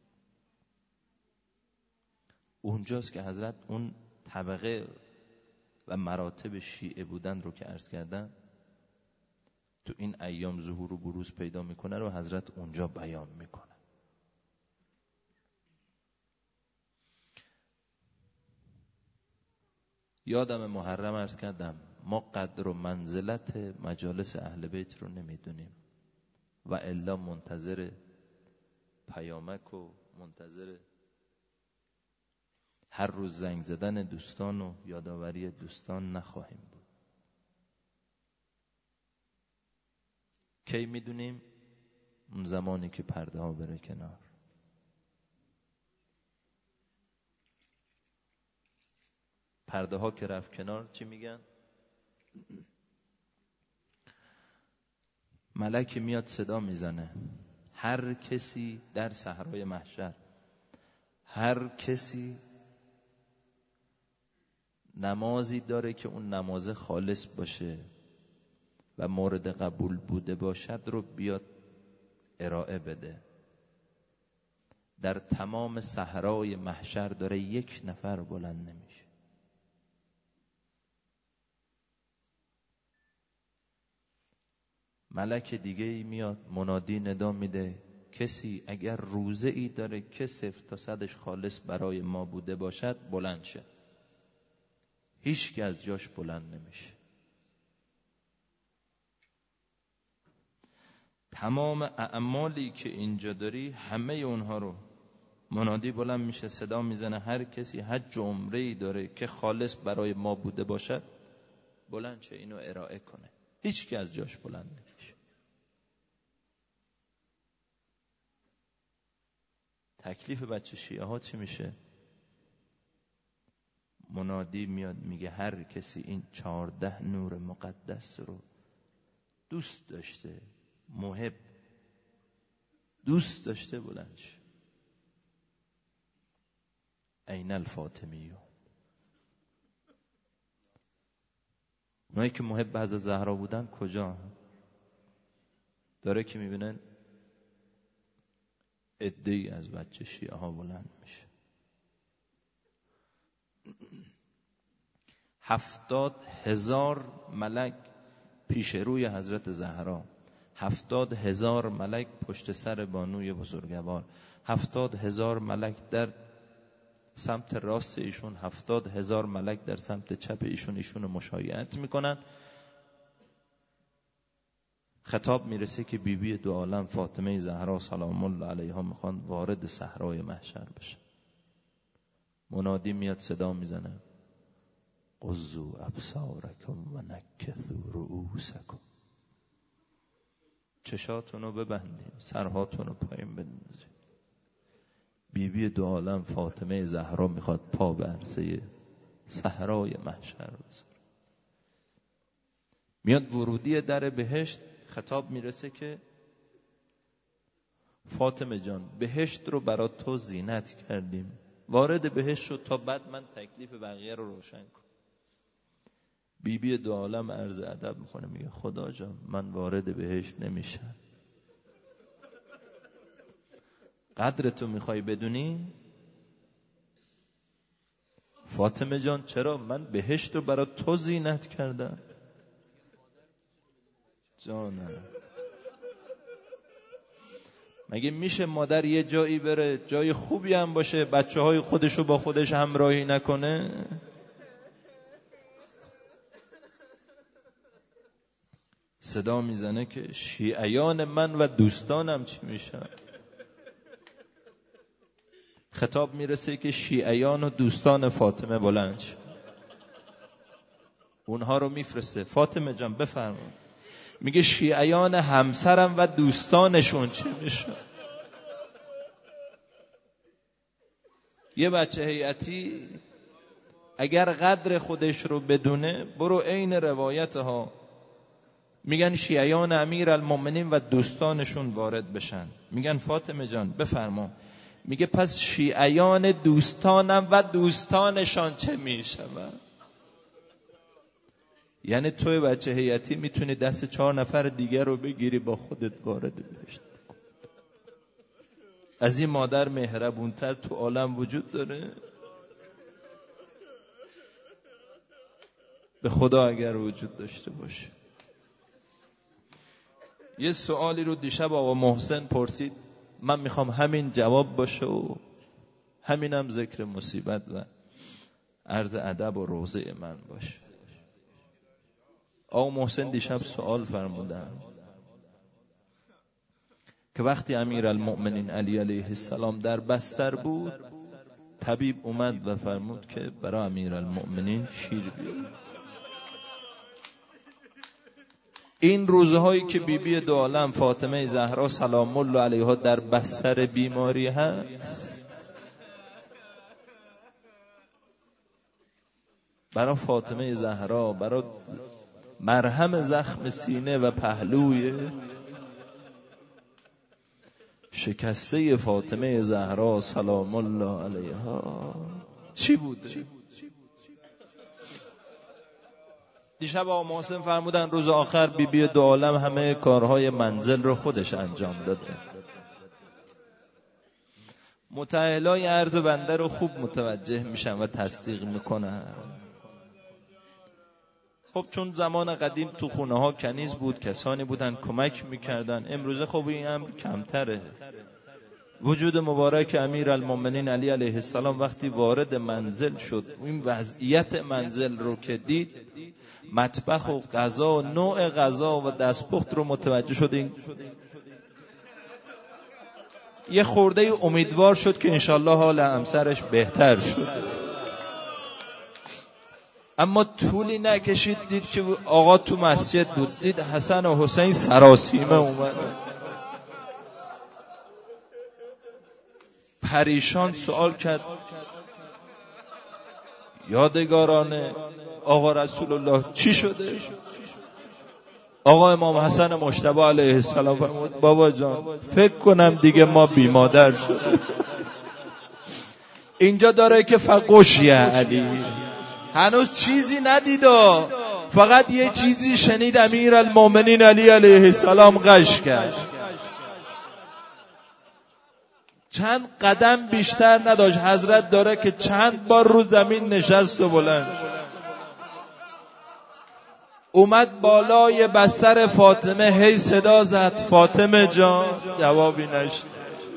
اونجاست که حضرت اون طبقه و مراتب شیعه بودن رو که عرض کردم تو این ایام ظهور و بروز پیدا میکنه رو حضرت اونجا بیان میکنه. یادم محرم عرض کردم ما قدر و منزلت مجالس اهل بیت رو نمیدونیم و الا منتظر پیامک و منتظر هر روز زنگ زدن دوستان و یادآوری دوستان نخواهیم بود. کی میدونیم؟ اون زمانی که پرده ها بره کنار. پرده ها که رفت کنار چی میگن؟ ملک میاد صدا میزنه، هر کسی در صحرای محشر، هر کسی نمازی داره که اون نماز خالص باشه و مورد قبول بوده باشد رو بیاد ارائه بده. در تمام صحرای محشر داره یک نفر بلند نمیشه. ملک دیگه ای میاد منادی ندا میده کسی اگر روزه ای داره که 0 تا 100 خالص برای ما بوده باشد بلند شه. هیچ کی از جاش بلند نمیشه. تمام اعمالی که اینجا داری همه اونها رو منادی بلند میشه صدا میزنه هر کسی حج و عمره ای داره که خالص برای ما بوده باشد بلند شه اینو ارائه کنه. هیچ کی از جاش بلند نمیشه. تکلیف بچه شیعه ها چی میشه؟ منادی میاد میگه هر کسی این 14 نور مقدس رو دوست داشته، محب دوست داشته بلند شه. این الفاطمیون، اونایی که محب حضرت زهرا بودن کجا؟ داره که میبینن عده‌ای از بچه شیعه ها بلند میشه. 70,000 ملک پیش روی حضرت زهرا، 70,000 ملک پشت سر بانوی بزرگوار، 70,000 ملک در سمت راست ایشون، 70,000 ملک در سمت چپ ایشون رو مشایعت میکنن. خطاب میرسه که بیبی دو عالم فاطمه زهرا سلام الله علیها میخوان وارد صحرای محشر بشن. منادی میاد صدا میزنه غضوا ابصارکم و نکثوا رؤوسکم، چشاتونو ببندین سرهاتونو پایین بندازین. بیبی دو عالم فاطمه زهرا میخواد پا به عرصه صحرای محشر بذاره. میاد ورودی در بهشت، خطاب میرسه که فاطمه جان بهشت رو برای تو زینت کردیم، وارد بهشت شد تا بعد من تکلیف بقیه رو روشن کنم. بیبی دو عالم عرض ادب میکنه میگه خدا جان من وارد بهشت نمیشم. قدر تو میخوای بدونی؟ فاطمه جان چرا؟ من بهشت رو برای تو زینت کردم. جانم مگه میشه مادر یه جایی بره جای خوبی هم باشه بچه های خودشو با خودش همراهی نکنه؟ صدا میزنه که شیعیان من و دوستانم چی میشن؟ خطاب میرسه که شیعیان و دوستان فاطمه بلند شد، اونها رو میفرسته. فاطمه جان بفرما. میگه شیعیان همسرم و دوستانشون چی میشن؟ یه بچه هیئتی اگر قدر خودش رو بدونه، برو عین روایت ها میگن شیعیان امیرالمومنین و دوستانشون وارد بشن. میگن فاطمه جان بفرما. میگه پس شیعیان دوستانم و دوستانشان چه میشن؟ یعنی توی بچه هیئتی میتونی دست 4 نفر دیگر رو بگیری با خودت وارد بهشت. از این مادر مهربونتر تو عالم وجود داره؟ به خدا اگر وجود داشته باشه. یه سوالی رو دیشب آقا محسن پرسید، من میخوام همین جواب باشه و همینم ذکر مصیبت و عرض ادب و روضه من باشه. آقا محسن دیشب سوال فرمودن که وقتی امیرالمؤمنین علی علیه السلام در بستر بود، طبیب اومد و فرمود که برای امیرالمؤمنین شیر بیار. این روزهایی که بیبی دو عالم فاطمه زهرا سلام الله علیها در بستر بیماری هست، برای فاطمه زهرا، برای مرهم زخم سینه و پهلوی شکسته فاطمه زهرا سلام الله علیها چی بوده؟ دیشب آقا محسن فرمودن روز آخر بیبی دو عالم همه کارهای منزل رو خودش انجام داده. متعهلای عرض بنده رو خوب متوجه میشن و تصدیق میکنن. خب چون زمان قدیم تو خونه ها کنیز بود، کسانی بودن کمک میکردن. امروزه خب این امر کمتره. وجود مبارک امیرالمومنین علی علیه السلام وقتی وارد منزل شد، این وضعیت منزل رو که دید، مطبخ و غذا و نوع غذا و دستپخت رو متوجه شد، این یه خورده امیدوار شد که انشالله حال همسرش بهتر شد. اما طولی نکشید دید که آقا تو مسجد بود، دید حسن و حسین سراسیمه اومد. پریشان سوال کرد یادگارانه آقا رسول الله چی شده؟ آقا امام حسن مجتبی علیه السلام فرمود بابا جان فکر کنم دیگه ما بی مادر شده. اینجا داره که فقشیه علی هنوز چیزی ندیدا، فقط یه چیزی شنید امیرالمومنین علی علیه السلام غش کرد. چند قدم بیشتر نداشت، حضرت داره که چند بار رو زمین نشست و بلند اومد بالای بستر فاطمه، هی صدا زد فاطمه جان، جوابی نشد.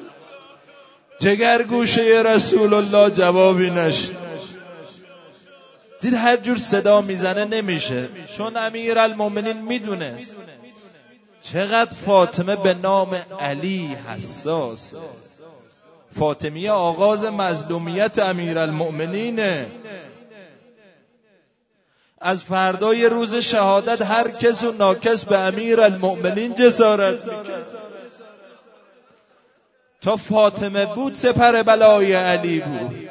جگرگوشه رسول الله، جوابی نشد. دید هر جور صدا میزنه نمیشه، چون امیرالمومنین میدونست چقدر فاطمه به نام علی حساسه. فاطمیه آغاز مظلومیت امیرالمومنینه. از فردای روز شهادت هر کس و ناکس به امیرالمومنین جسارت میکرد. تا فاطمه بود سپر بلای علی بود.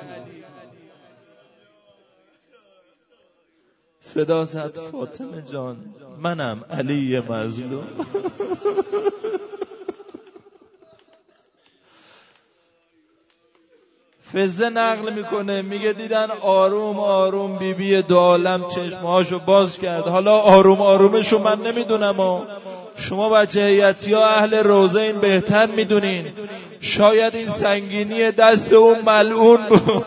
صدا زد فاطمه جان منم علی مظلوم. فزه نقل میکنه، میگه دیدن آروم آروم بیبی دو عالم چشمهاشو باز کرد. حالا آروم آرومشو من نمیدونم، شما بچه هیئتی ها اهل روزه این بهتر میدونین. شاید این سنگینی دست اون ملعون بود.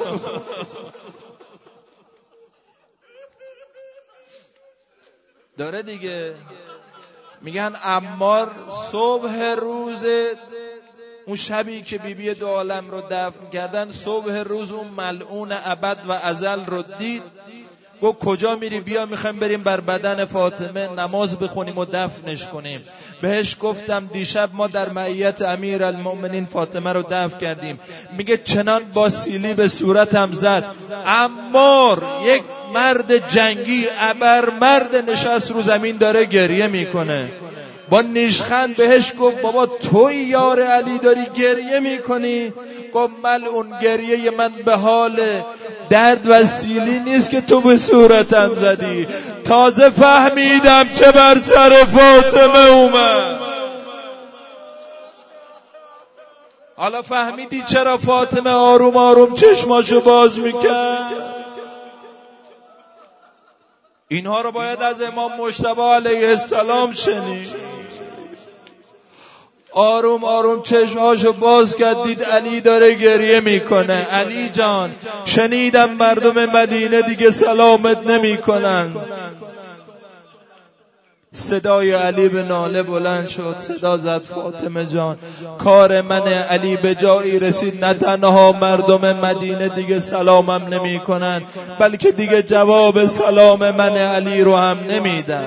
داره دیگه. میگن عمار صبح روز اون شبی که بیبی دو عالم رو دفن کردن، صبح روز اون ملعون ابد و ازل رو دید. گفت کجا میری؟ بیا میخوایم بریم بر بدن فاطمه نماز بخونیم و دفنش کنیم. بهش گفتم دیشب ما در معیت امیرالمومنین فاطمه رو دفن کردیم. میگه چنان با سیلی به صورتم زد. عمار یک مرد جنگی ابر مرد نشست رو زمین داره گریه میکنه. با نیشخند بهش گفت بابا توی یار علی داری گریه میکنی؟ گفت ملعون گریه من به حال درد و سیلی نیست که تو به صورتم زدی، تازه فهمیدم چه بر سر فاطمه اومد. حالا فهمیدی چرا فاطمه آروم آروم چشماشو باز میکرد؟ اینها رو باید از امام مجتبی علیه السلام شنید. آروم آروم چشمهاشو باز کرد، دید علی داره گریه میکنه. علی جان شنیدم مردم مدینه دیگه سلامت نمیکنن. صدای علی به ناله بلند شد. صدا زد فاطمه جان کار من علی به جایی رسید، نه تنها مردم مدینه دیگه سلامم نمیکنن، بلکه دیگه جواب سلام من علی رو هم نمیدم.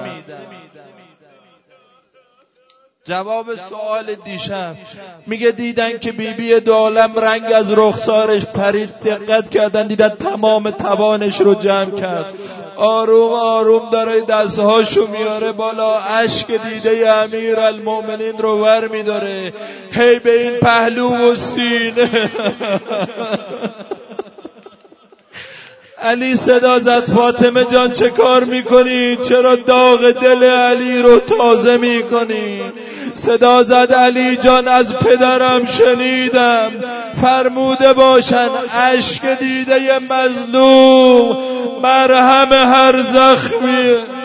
جواب سوال دیشب میگه دیدن که بیبی دو عالم رنگ از رخسارش پرید، دقت کردن دیدن تمام توانش رو جمع کرد. آروم آروم داره دستهاشو میاره بالا، اشک دیده امیرالمومنین رو ور میداره هی به این پهلو و سینه. علی صدا زد فاطمه جان چه کار میکنی؟ چرا داغ دل علی رو تازه میکنی؟ صدا زد علی جان از پدرم شنیدم فرموده باشن اشک دیده مظلوم مرهم هر زخمی.